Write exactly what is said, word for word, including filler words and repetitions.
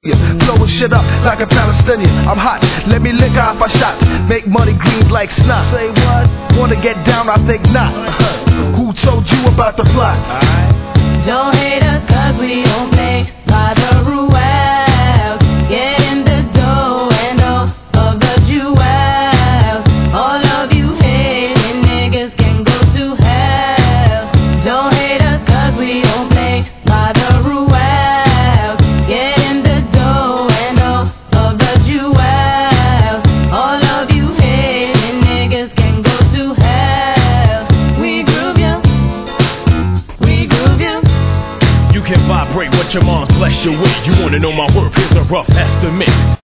Blowing shit up like a Palestinian. I'm hot, let me lick off my shots. Make money green like snot. Say what? Wanna get down? I think not. Who told you about the plot? Don't hate us cause we don't play by the rules. Get in the dough and all of the jewels. All of you hating niggas can go to hell. Don't hate us cause we don't play by the rules. Get in the dough and all of the jewels. All of you hating niggas can go to hell. We groove ya, we groove ya. You can vibrate what your mom's bless you with. You wanna know my worth? Here's a rough estimate.